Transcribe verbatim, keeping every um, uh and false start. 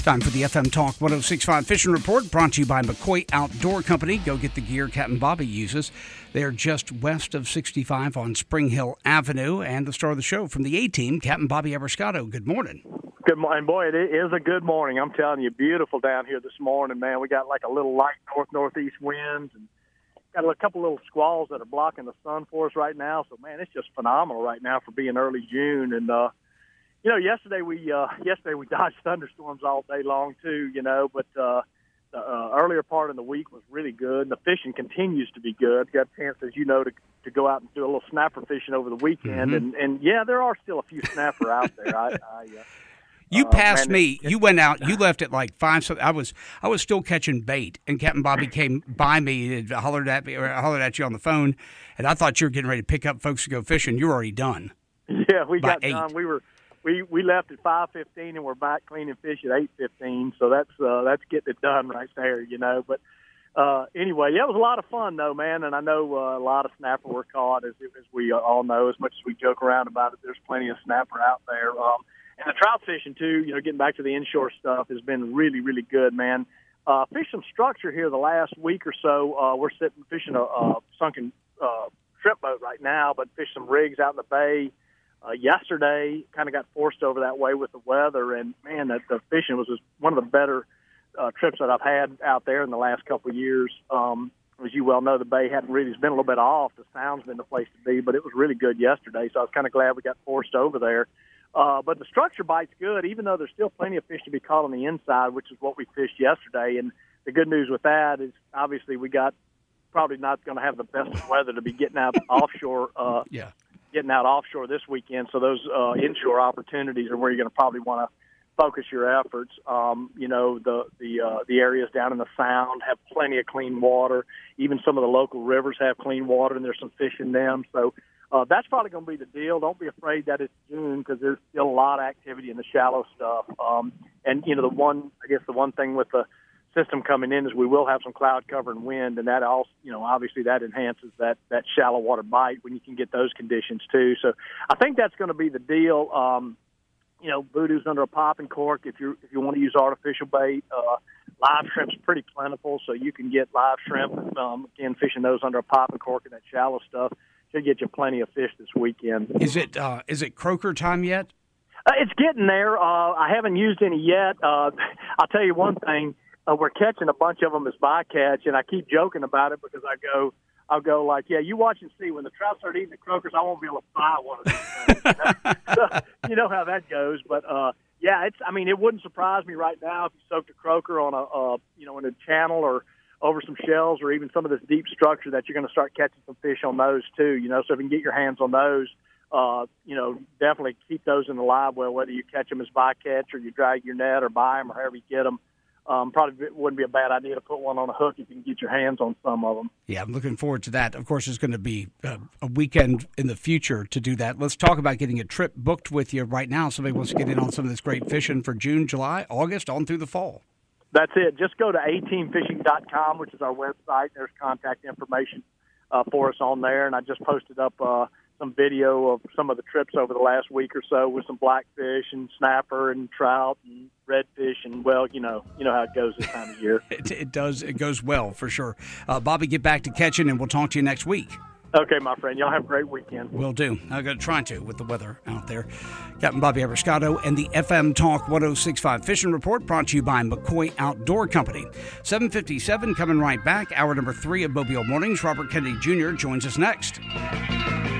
Time for the F M Talk one oh six point five Fishing Report, brought to you by McCoy Outdoor Company. Go get the gear Captain Bobby uses. They're just west of sixty-five on Spring Hill Avenue. And the star of the show from the A-Team, Captain Bobby Abrascato. Good morning. Good morning. Boy, it is a good morning. I'm telling you, beautiful down here this morning, man. We got like a little light north-northeast winds, and got a couple little squalls that are blocking the sun for us right now. So, man, it's just phenomenal right now for being early June. And, uh, you know, yesterday we uh, yesterday we dodged thunderstorms all day long too. You know, but uh, the uh, earlier part of the week was really good. And the fishing continues to be good. Got a chance, as you know, to to go out and do a little snapper fishing over the weekend. Mm-hmm. And and yeah, there are still a few snapper out there. I, I uh, You passed uh, man, me. You went out. You left at like five. So I was I was still catching bait, and Captain Bobby came by me and hollered at me, or hollered at you on the phone, and I thought you were getting ready to pick up folks to go fishing. You were already done. Yeah, we got eight. done. We were. We we left at five fifteen and we're back cleaning fish at eight fifteen. So that's uh, that's getting it done right there, you know. But uh, anyway, yeah, it was a lot of fun though, man. And I know uh, a lot of snapper were caught, as as we all know. As much as we joke around about it, there's plenty of snapper out there. Um, and the trout fishing too. You know, getting back to the inshore stuff has been really really good, man. Uh, fished some structure here the last week or so. Uh, we're sitting fishing a, a sunken uh, shrimp boat right now, but fished some rigs out in the bay. Uh, yesterday, kind of got forced over that way with the weather, and man, the, the fishing was just one of the better uh, trips that I've had out there in the last couple of years. Um, as you well know, the bay hadn't really, it's been a little bit off. The sound's been the place to be, but it was really good yesterday, so I was kind of glad we got forced over there. Uh, but the structure bite's good, even though there's still plenty of fish to be caught on the inside, which is what we fished yesterday. And the good news with that is, obviously, we got probably not going to have the best weather to be getting out offshore. Uh, yeah. Getting out offshore this weekend, so those uh, inshore opportunities are where you're going to probably want to focus your efforts. Um, you know, the the uh, the areas down in the Sound have plenty of clean water. Even some of the local rivers have clean water, and there's some fish in them. So uh, that's probably going to be the deal. Don't be afraid that it's June, because there's still a lot of activity in the shallow stuff. Um, and you know, the one I guess the one thing with the system coming in is we will have some cloud cover and wind, and that also, you know, obviously that enhances that that shallow water bite when you can get those conditions too. So I think that's going to be the deal. Um, you know, voodoo's under a popping cork. If you if you want to use artificial bait, uh, live shrimp's pretty plentiful, so you can get live shrimp. Um, again, fishing those under a popping cork and that shallow stuff should get you plenty of fish this weekend. Is it uh, is it croaker time yet? Uh, it's getting there. Uh, I haven't used any yet. Uh, I'll tell you one thing. Uh, we're catching a bunch of them as bycatch, and I keep joking about it because I go, I'll go like, yeah, you watch and see. When the trout start eating the croakers, I won't be able to buy one of these things. You know? So, you know how that goes. But, uh, yeah, it's. I mean, it wouldn't surprise me right now if you soaked a croaker on a, uh, you know, in a channel or over some shells or even some of this deep structure that you're going to start catching some fish on those too, you know. So if you can get your hands on those, uh, you know, definitely keep those in the live well, whether you catch them as bycatch or you drag your net or buy them or however you get them. Um, probably wouldn't be a bad idea to put one on a hook if you can get your hands on some of them. Yeah, I'm looking forward to that. Of course, it's going to be uh, a weekend in the future to do that. Let's talk about getting a trip booked with you right now. Somebody wants to get in on some of this great fishing for June, July, August, on through the fall. That's it. Just go to a team fishing dot com, which is our website. There's contact information uh, for us on there, and I just posted up uh, some video of some of the trips over the last week or so with some blackfish and snapper and trout and redfish, and well, you know, you know how it goes this time of year. it, it does. It goes well for sure. Uh, Bobby, get back to catching, and we'll talk to you next week. Okay, my friend. Y'all have a great weekend. Will do. I'm going to try to with the weather out there. Captain Bobby Abrascato and the F M Talk one oh six point five Fishing Report, brought to you by McCoy Outdoor Company. seven fifty-seven coming right back. Hour number three of Mobile Mornings. Robert Kennedy Junior joins us next.